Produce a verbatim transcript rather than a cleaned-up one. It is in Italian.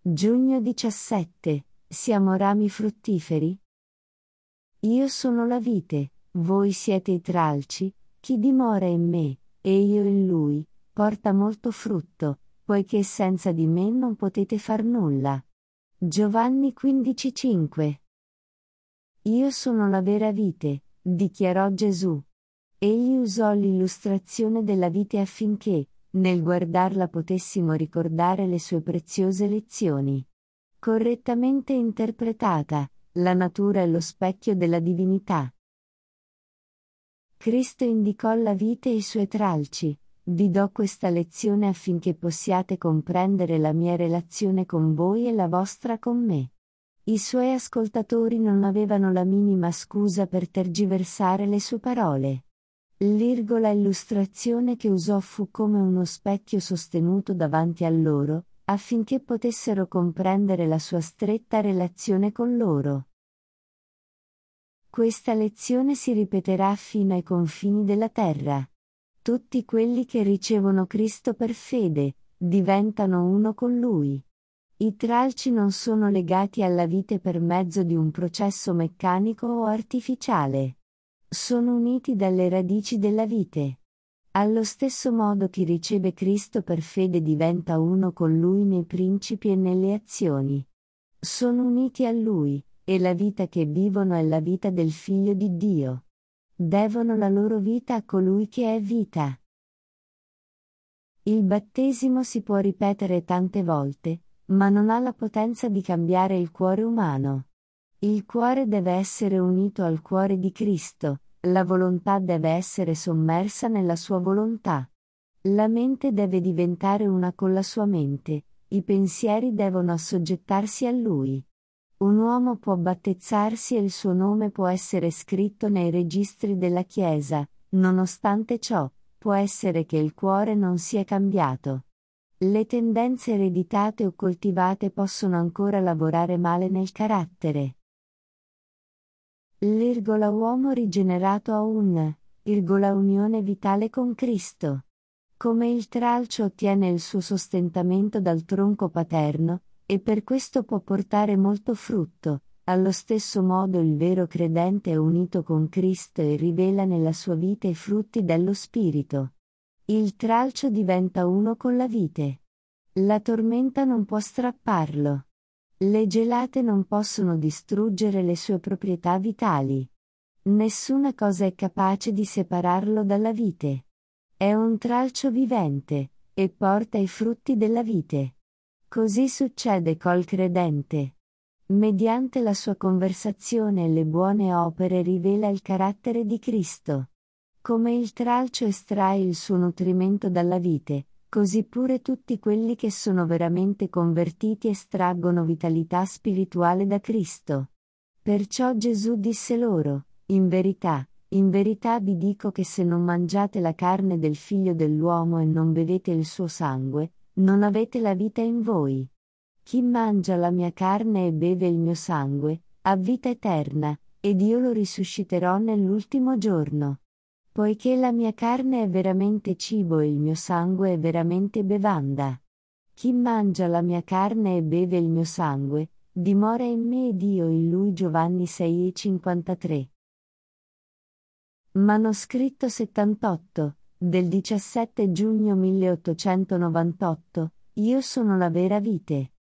Giugno diciassette. Siamo rami fruttiferi? Io sono la vite, voi siete i tralci, chi dimora in me, e io in lui, porta molto frutto, poiché senza di me non potete far nulla. Giovanni quindici cinque. Io sono la vera vite, dichiarò Gesù. Egli usò l'illustrazione della vite affinché, nel guardarla potessimo ricordare le sue preziose lezioni. Correttamente interpretata, la natura è lo specchio della divinità. Cristo indicò la vite e i suoi tralci. Vi do questa lezione affinché possiate comprendere la mia relazione con voi e la vostra con me. I suoi ascoltatori non avevano la minima scusa per tergiversare le sue parole. L'irgola illustrazione che usò fu come uno specchio sostenuto davanti a loro, affinché potessero comprendere la sua stretta relazione con loro. Questa lezione si ripeterà fino ai confini della terra. Tutti quelli che ricevono Cristo per fede, diventano uno con Lui. I tralci non sono legati alla vite per mezzo di un processo meccanico o artificiale. Sono uniti dalle radici della vite. Allo stesso modo chi riceve Cristo per fede diventa uno con Lui nei principi e nelle azioni. Sono uniti a Lui, e la vita che vivono è la vita del Figlio di Dio. Devono la loro vita a colui che è vita. Il battesimo si può ripetere tante volte, ma non ha la potenza di cambiare il cuore umano. Il cuore deve essere unito al cuore di Cristo, la volontà deve essere sommersa nella sua volontà. La mente deve diventare una con la sua mente, i pensieri devono assoggettarsi a Lui. Un uomo può battezzarsi e il suo nome può essere scritto nei registri della Chiesa, nonostante ciò, può essere che il cuore non sia cambiato. Le tendenze ereditate o coltivate possono ancora lavorare male nel carattere. L'irgola uomo rigenerato ha un, irgola unione vitale con Cristo. Come il tralcio ottiene il suo sostentamento dal tronco paterno, e per questo può portare molto frutto, allo stesso modo il vero credente è unito con Cristo e rivela nella sua vita i frutti dello Spirito. Il tralcio diventa uno con la vite. La tormenta non può strapparlo. Le gelate non possono distruggere le sue proprietà vitali. Nessuna cosa è capace di separarlo dalla vite. È un tralcio vivente, e porta i frutti della vite. Così succede col credente. Mediante la sua conversazione e le buone opere rivela il carattere di Cristo. Come il tralcio estrae il suo nutrimento dalla vite, così pure tutti quelli che sono veramente convertiti estraggono vitalità spirituale da Cristo. Perciò Gesù disse loro, in verità, in verità vi dico che se non mangiate la carne del Figlio dell'uomo e non bevete il suo sangue, non avete la vita in voi. Chi mangia la mia carne e beve il mio sangue, ha vita eterna, ed io lo risusciterò nell'ultimo giorno. Poiché la mia carne è veramente cibo e il mio sangue è veramente bevanda. Chi mangia la mia carne e beve il mio sangue, dimora in me ed io in lui. Giovanni sei e cinquantatré. Manoscritto settantotto, del diciassette giugno milleottocentonovantotto, io sono la vera vite.